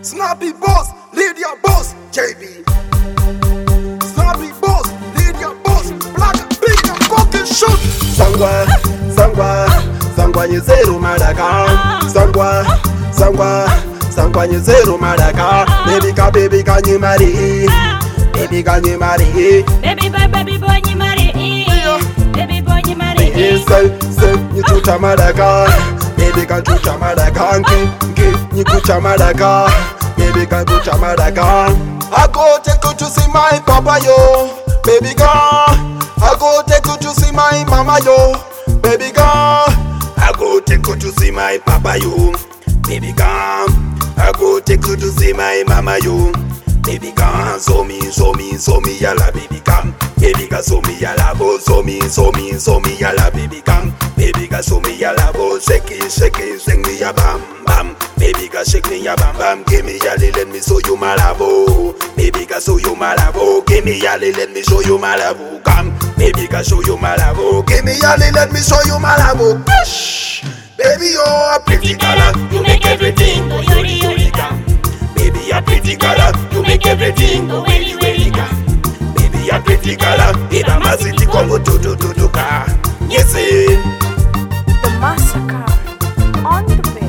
Snappy boss, lead your boss, JB. Snappy boss, lead your boss, black, big and fucking shoot. Sangwa, sangwa, sangwa nyezeru madaka. Sangwa, sangwa, sangwa nyezeru madaka. Baby ka nyimari. Baby ka nyimari. Baby boy nyimari. Baby boy nyimari. Say, nyichucha madaka. Baby ka chucha madaka. Nikucha madaka. Baby can go to Madaka. I go take you to see my papa yo, baby girl. I go take you to see my mama yo, baby girl. I go take you to see my papa yo, baby girl. I go take you to see my mama yo, baby girl. So me yalla baby girl. Baby girl so me yalla go, so me yalla baby girl. Baby girl so me yalla go, shake me ya bam bam. Baby girl shake me ya bam bam. Give me yalla, let me show you my love. Baby girl show you my love. Give me yalla, let me show you my love. Come, baby girl show you my love. Give me yalla, let me show you my love. Baby you're a pretty color, you make everything go yori yori come. Baby you're pretty color, you make everything go welly welly come. Baby you're pretty color, ida masiti kongo tu ka. Yes it. The massacre on the way.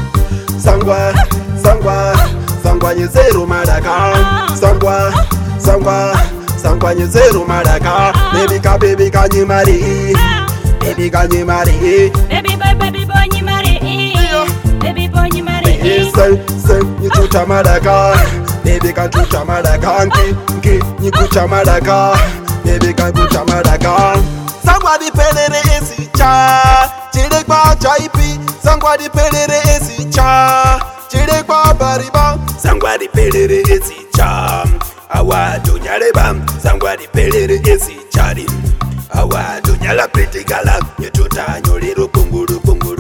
Sangwa, sangwa, sangwa nyezeru madaka. Sangwa, sangwa, sangwa nyezeru madaka. Baby ka nyimari. Baby ka nyimari. Baby boy nyimari. Baby boy nyimari. Say, nyichucha madaka. Baby ka chucha madaka. Nikucha madaka. Baby ka chucha madaka. Sangwa di pelere esi cha. Chile kwa chaipi. Sangwa di pelere esi cha. Chile kwa bariba. Sangwa di pelere esi cha. Awa dunyale bam. Sangwa di pelere esi chari. Awa dunyala pretty gala. Nyetota nyolero kunguru.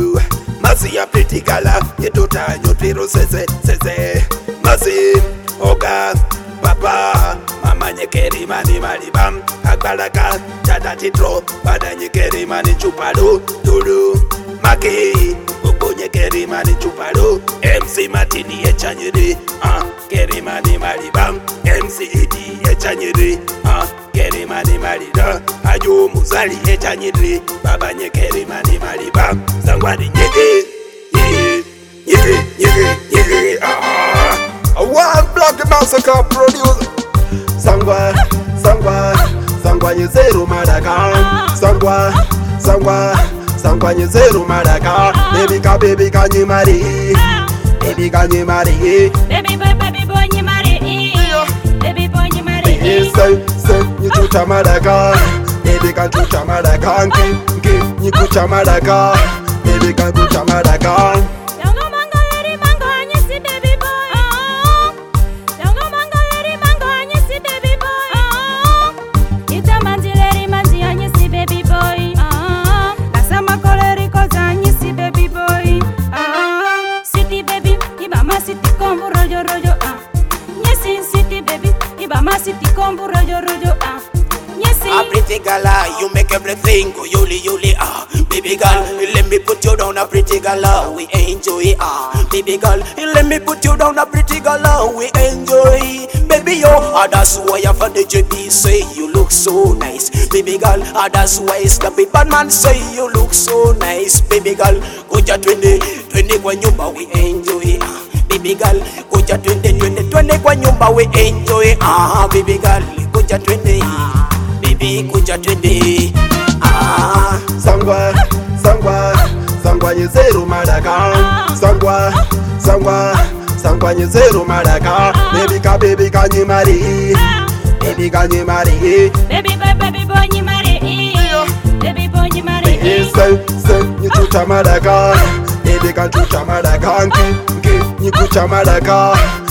Masi ya pretty gala. Nyetota nyotero sese. Masi oga papa. Mama nyekeri mani malibam. Agbalaka chada chitro. Bada nyekeri mani chupado. Dulu Maki Oko nyekeri mani chupado. MC Martini echanyere. Keri mani malibam. MC Edi echanyere. Keri mani malida. Ayo Muzali echanyere. Baba nyekeri mani malibam. Sangwadi nyeke. A wild black massacre producer. Sangwa, sangwa, sangwa nyezeru madaka. Sangwa, sangwa, sangwa nyezeru madaka. Baby ka nyimari. Baby ka nyimari. Baby boy nyimari. Baby boy nyimari. Say, nyichucha madaka. Baby ka chucha madaka. Nikucha madaka. Baby ka chucha madaka. A pretty gala, you make everything go yoli baby girl, let me put you down a pretty gala, we enjoy baby girl, let me put you down a pretty gala, we enjoy. Baby yo, that's why I found the JB say you look so nice. Baby girl, that's why Snappy Badman say you look so nice. Baby girl, kuja 20 kwa nyumba we enjoy. Baby girl, kuja 20 kwa nyumba we enjoy. Baby girl, kuja 20. Baby kuja 20. Sangwa, sangwa, sangwa nyezeru madaka. Sangwa, sangwa, sangwa nyezeru madaka. Baby ka nyimari. Baby ka nyimari. Baby boy nyimari. Baby boy nyimari. Say, nyichucha madaka. Baby ka chucha madaka. Nikucha madaka.